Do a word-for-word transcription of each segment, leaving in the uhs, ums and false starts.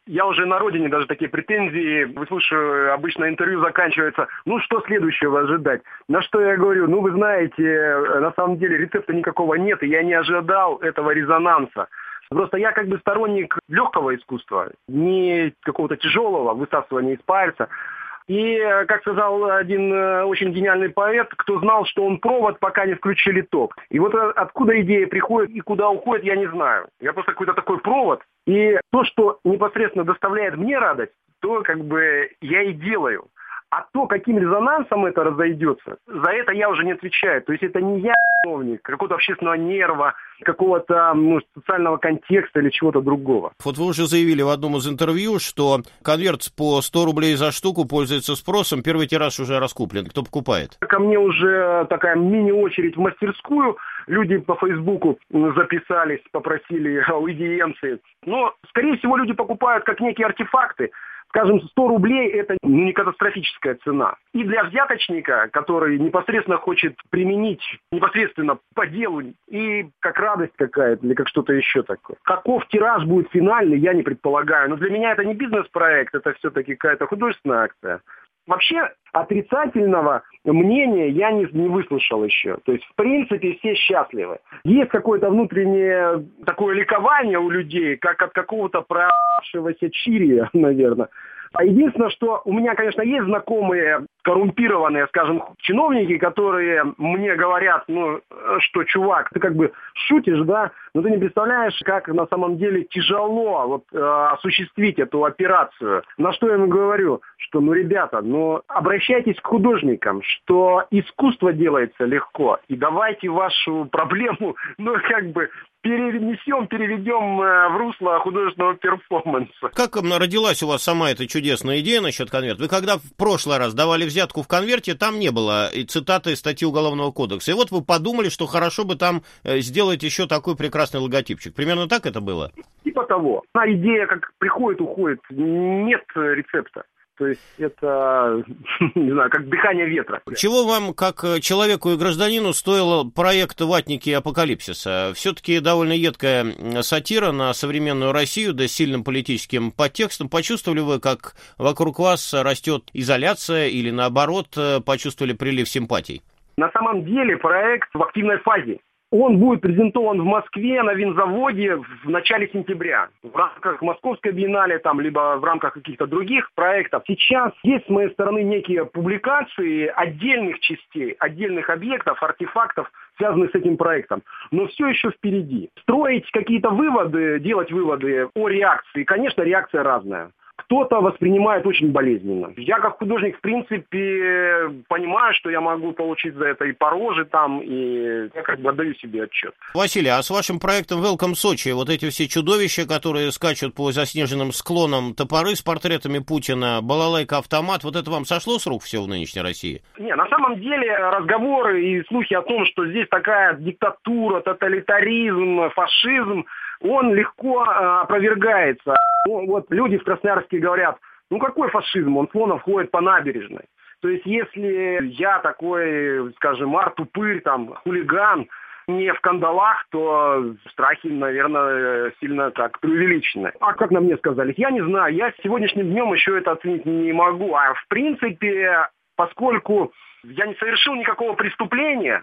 Я уже на родине даже такие претензии выслушиваю, обычно интервью заканчивается. Ну, что следующего ожидать? На что я говорю, ну, вы знаете, на самом деле рецепта никакого нет, и я не ожидал этого резонанса. Просто я как бы сторонник легкого искусства, не какого-то тяжелого высасывания из пальца. И, как сказал один очень гениальный поэт, кто знал, что он провод, пока не включили ток. И вот откуда идея приходит и куда уходит, я не знаю. Я просто какой-то такой провод. И то, что непосредственно доставляет мне радость, то как бы я и делаю. А то, каким резонансом это разойдется, за это я уже не отвечаю. То есть это не я чиновник, какого-то общественного нерва, какого-то ну, социального контекста или чего-то другого. Вот вы уже заявили в одном из интервью, что конверт по сто рублей за штуку пользуется спросом, первый тираж уже раскуплен. Кто покупает? Ко мне уже такая мини-очередь в мастерскую. Люди по Фейсбуку записались, попросили аудиенции. Но, скорее всего, люди покупают как некие артефакты. Скажем, сто рублей – это ну, не катастрофическая цена. И для взяточника, который непосредственно хочет применить непосредственно по делу, и как радость какая-то, или как что-то еще такое. Каков тираж будет финальный, я не предполагаю. Но для меня это не бизнес-проект, это все-таки какая-то художественная акция. Вообще отрицательного мнения я не, не выслушал еще. То есть, в принципе, все счастливы. Есть какое-то внутреннее такое ликование у людей, как от какого-то проявившегося чирия, наверное. А единственное, что у меня, конечно, есть знакомые коррумпированные, скажем, чиновники, которые мне говорят, ну, что, чувак, ты как бы шутишь, да, но ты не представляешь, как на самом деле тяжело вот, э, осуществить эту операцию. На что я ему говорю, что, ну, ребята, ну, обращайтесь к художникам, что искусство делается легко, и давайте вашу проблему, ну, как бы, перенесем, переведем в русло художественного перформанса. Как родилась у вас сама эта чудесная идея насчет конверта? Вы когда в прошлый раз давали взятку в конверте, там не было и цитаты из статьи Уголовного кодекса. И вот вы подумали, что хорошо бы там сделать еще такой прекрасный логотипчик. Примерно так это было? Типа того. А идея как приходит, уходит. Нет рецепта. То есть это, не знаю, как дыхание ветра. Чего вам, как человеку и гражданину, стоил проект «Ватники апокалипсиса»? Все-таки довольно едкая сатира на современную Россию, да с сильным политическим подтекстом. Почувствовали вы, как вокруг вас растет изоляция или, наоборот, почувствовали прилив симпатий? На самом деле проект в активной фазе. Он будет презентован в Москве на винзаводе в начале сентября. В рамках Московской биеннале, там, либо в рамках каких-то других проектов. Сейчас есть с моей стороны некие публикации отдельных частей, отдельных объектов, артефактов, связанных с этим проектом. Но все еще впереди. Строить какие-то выводы, делать выводы о реакции. Конечно, реакция разная. Кто-то воспринимает очень болезненно. Я как художник, в принципе, понимаю, что я могу получить за это и по роже там, и я как бы отдаю себе отчет. Василий, а с вашим проектом Welcome Сочи, вот эти все чудовища, которые скачут по заснеженным склонам, топоры с портретами Путина, балалайка-автомат, вот это вам сошло с рук все в нынешней России? Не, на самом деле разговоры и слухи о том, что здесь такая диктатура, тоталитаризм, фашизм, он легко э, опровергается. Ну, вот люди в Красноярске говорят, ну какой фашизм, он словно входит по набережной. То есть если я такой, скажем, ар-тупырь, там, хулиган, не в кандалах, то страхи, наверное, сильно так преувеличены. А как на мне сказали? Я не знаю, я сегодняшним днем еще это оценить не могу. А в принципе, поскольку я не совершил никакого преступления,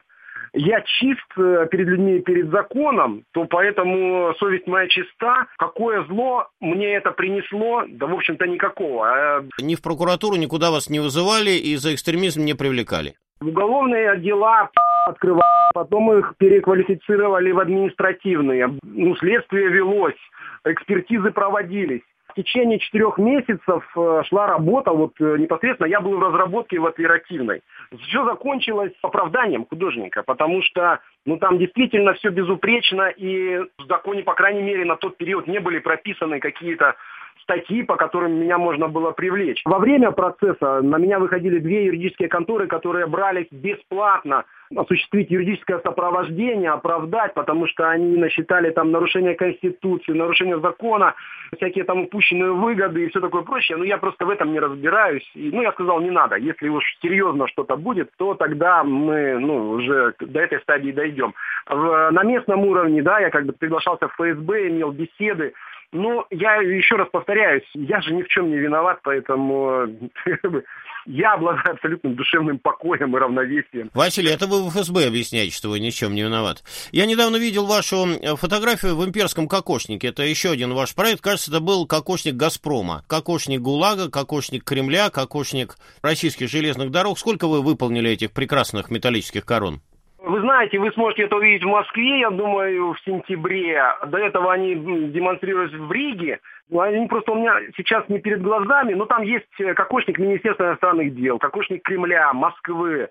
я чист перед людьми и перед законом, то поэтому совесть моя чиста. Какое зло мне это принесло? Да, в общем-то, никакого. Ни в прокуратуру никуда вас не вызывали и за экстремизм не привлекали? Уголовные дела открывали, потом их переквалифицировали в административные. Ну, следствие велось, экспертизы проводились. В течение четырех месяцев шла работа, вот непосредственно я был в разработке в оперативной. Все закончилось оправданием художника, потому что ну, там действительно все безупречно, и в законе, по крайней мере, на тот период не были прописаны какие-то статьи, по которым меня можно было привлечь. Во время процесса на меня выходили две юридические конторы, которые брались бесплатно осуществить юридическое сопровождение, оправдать, потому что они насчитали там нарушение Конституции, нарушение закона, всякие там упущенные выгоды и все такое прочее. Но я просто в этом не разбираюсь. И, ну, я сказал, не надо. Если уж серьезно что-то будет, то тогда мы ну, уже до этой стадии дойдем. В, на местном уровне, да, я как бы приглашался в ФСБ, имел беседы. Ну, я еще раз повторяюсь, я же ни в чем не виноват, поэтому я обладаю абсолютным душевным покоем и равновесием. Василий, это вы в эф эс бэ объясняете, что вы ни в чем не виноват. Я недавно видел вашу фотографию в имперском кокошнике. Это еще один ваш проект. Кажется, это был кокошник «Газпрома». Кокошник ГУЛАГа, кокошник Кремля, кокошник российских железных дорог. Сколько вы выполнили этих прекрасных металлических корон? Вы знаете, вы сможете это увидеть в Москве, я думаю, в сентябре. До этого они демонстрировались в Риге. Они просто у меня сейчас не перед глазами, но там есть кокошник Министерства иностранных дел, кокошник Кремля, Москвы,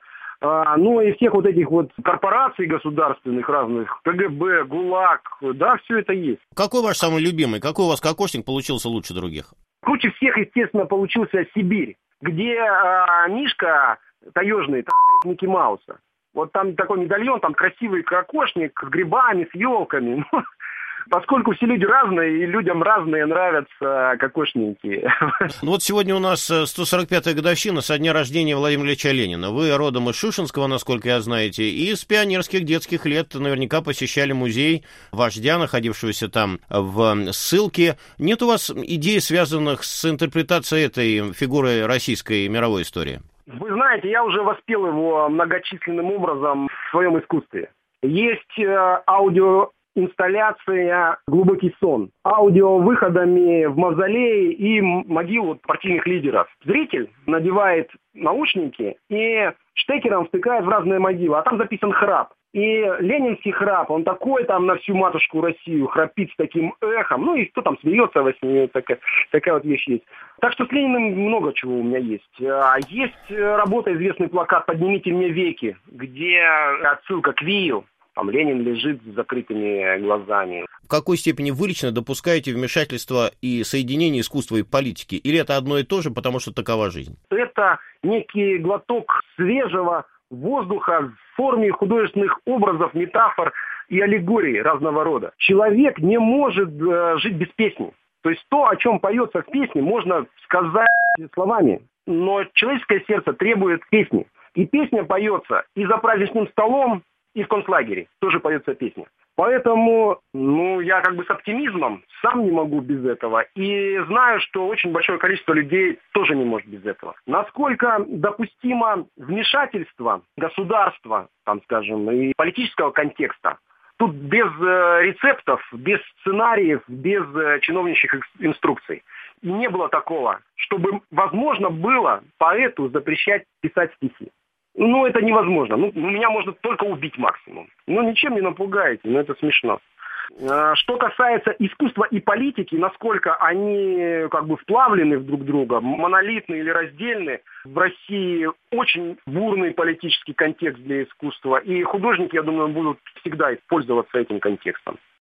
ну и всех вот этих вот корпораций государственных разных, ка гэ бэ, ГУЛАГ, да, все это есть. Какой ваш самый любимый? Какой у вас кокошник получился лучше других? Круче всех, естественно, получился Сибирь, где а, Мишка таежный трахает Микки Мауса. Вот там такой медальон, там красивый кокошник с грибами, с елками. Поскольку все люди разные, и людям разные нравятся кокошники. Ну вот сегодня у нас сто сорок пятая годовщина со дня рождения Владимира Ильича Ленина. Вы родом из Шушинского, насколько я знаете, и с пионерских детских лет наверняка посещали музей вождя, находившегося там в ссылке. Нет у вас идей, связанных с интерпретацией этой фигуры российской и мировой истории? Вы знаете, я уже воспел его многочисленным образом в своем искусстве. Есть э, аудиоинсталляция «Глубокий сон», аудиовыходами в мавзолее и могилу партийных лидеров. Зритель надевает наушники и штекером втыкает в разные могилы, а там записан храп. И ленинский храп, он такой там на всю матушку Россию храпит с таким эхом. Ну и кто там смеется во сне, такая, такая вот вещь есть. Так что с Лениным много чего у меня есть. Есть работа, известный плакат «Поднимите мне веки», где отсылка к Вию. Там Ленин лежит с закрытыми глазами. В какой степени вы лично допускаете вмешательство и соединение искусства и политики? Или это одно и то же, потому что такова жизнь? Это некий глоток свежего воздуха в форме художественных образов, метафор и аллегорий разного рода. Человек не может э, жить без песни. То есть то, о чем поется в песне, можно сказать словами. Но человеческое сердце требует песни. И песня поется и за праздничным столом, и в концлагере тоже поется песня. Поэтому, ну, я как бы с оптимизмом сам не могу без этого. И знаю, что очень большое количество людей тоже не может без этого. Насколько допустимо вмешательство государства, там, скажем, и политического контекста, тут без э, рецептов, без сценариев, без э, чиновничьих инструкций. И не было такого, чтобы возможно было поэту запрещать писать стихи. Ну, это невозможно. Ну, меня можно только убить максимум. Ну, ничем не напугаете, но это смешно. Что касается искусства и политики, насколько они как бы вплавлены в друг друга, монолитны или раздельны, в России очень бурный политический контекст для искусства. И художники, я думаю, будут всегда пользоваться этим контекстом.